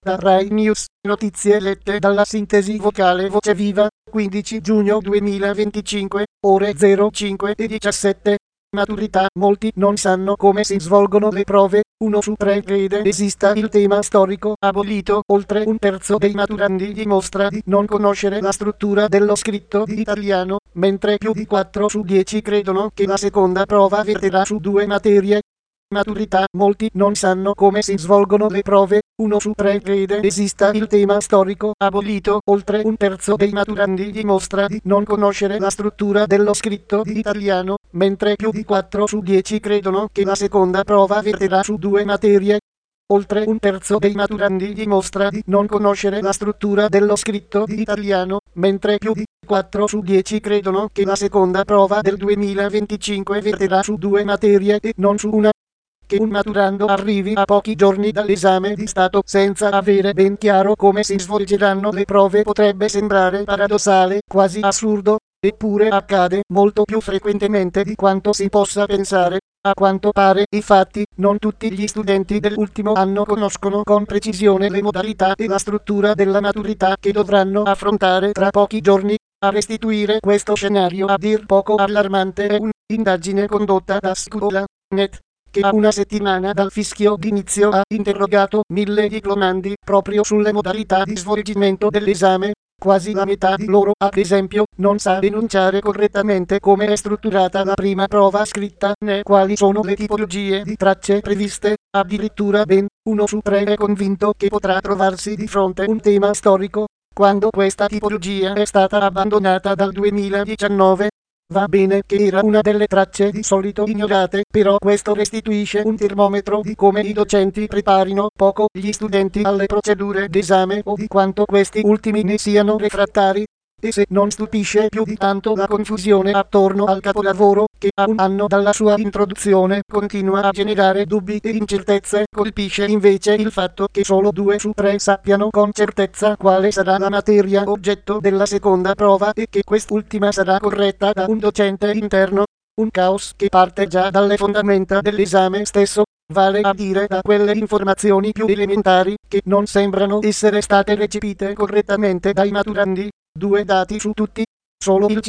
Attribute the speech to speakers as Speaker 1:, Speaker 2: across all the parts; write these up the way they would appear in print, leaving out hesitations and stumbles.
Speaker 1: Da Rai News, notizie lette dalla sintesi vocale Voce Viva, 15 giugno 2025, ore 05:17. Maturità. Molti non sanno come si svolgono le prove, 1 su 3 crede esista il tema storico abolito, oltre un terzo dei maturandi dimostra di non conoscere la struttura dello scritto di italiano, mentre più di 4 su 10 credono che la seconda prova verterà su 2 materie. Maturità. Molti non sanno come si svolgono le prove, 1 su 3 crede esista il tema storico abolito, oltre un terzo dei maturandi dimostra di non conoscere la struttura dello scritto di italiano, mentre più di 4 su 10 credono che la seconda prova verterà su 2 materie. Oltre un terzo dei maturandi dimostra di non conoscere la struttura dello scritto di italiano, mentre più di 4 su 10 credono che la seconda prova del 2025 verterà su 2 materie e non su una. Che un maturando arrivi a pochi giorni dall'esame di Stato senza avere ben chiaro come si svolgeranno le prove potrebbe sembrare paradossale, quasi assurdo, eppure accade molto più frequentemente di quanto si possa pensare. A quanto pare, infatti, non tutti gli studenti dell'ultimo anno conoscono con precisione le modalità e la struttura della maturità che dovranno affrontare tra pochi giorni. A restituire questo scenario a dir poco allarmante è un'indagine condotta da Scuola.net, che a una settimana dal fischio d'inizio ha interrogato 1000 diplomandi proprio sulle modalità di svolgimento dell'esame. Quasi la metà di loro, ad esempio, non sa enunciare correttamente come è strutturata la prima prova scritta, né quali sono le tipologie di tracce previste. Addirittura ben 1 su 3 è convinto che potrà trovarsi di fronte un tema storico, quando questa tipologia è stata abbandonata dal 2019. Va bene che era una delle tracce di solito ignorate, però questo restituisce un termometro di come i docenti preparino poco gli studenti alle procedure d'esame o di quanto questi ultimi ne siano refrattari. E se non stupisce più di tanto la confusione attorno al capolavoro, che a un anno dalla sua introduzione continua a generare dubbi e incertezze, colpisce invece il fatto che solo 2 su 3 sappiano con certezza quale sarà la materia oggetto della seconda prova e che quest'ultima sarà corretta da un docente interno. Un caos che parte già dalle fondamenta dell'esame stesso, vale a dire da quelle informazioni più elementari, che non sembrano essere state recepite correttamente dai maturandi. 2 dati su tutti. Solo il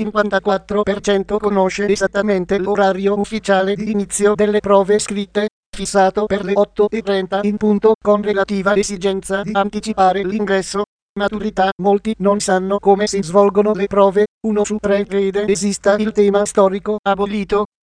Speaker 1: 54% conosce esattamente l'orario ufficiale di inizio delle prove scritte, fissato per le 8:30 in punto con relativa esigenza di anticipare l'ingresso. Maturità. Molti non sanno come si svolgono le prove, 1 su 3 crede esista il tema storico abolito,